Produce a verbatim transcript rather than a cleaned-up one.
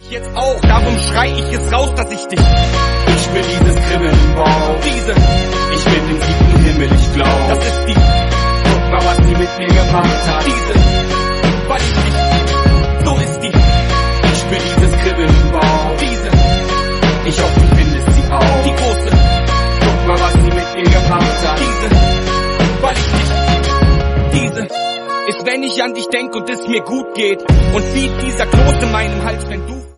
ich jetzt auch, darum schrei ich es raus, dass ich dich. Ich spür dieses Kribbeln im Bauch. Diese, ich bin im siebten Himmel, ich glaub. Das ist die, guck mal, was sie mit mir gemacht hat. Diese, weil ich dich, so ist die. Ich spür dieses Kribbeln im Bauch. Diese, ich hoffe, du findest sie auch. Die große, guck mal, was sie mit mir gemacht hat. Diese, weil ich dich, diese, ist, wenn ich an dich denk und es mir gut geht. Und wie dieser Kloß in meinem Hals, wenn du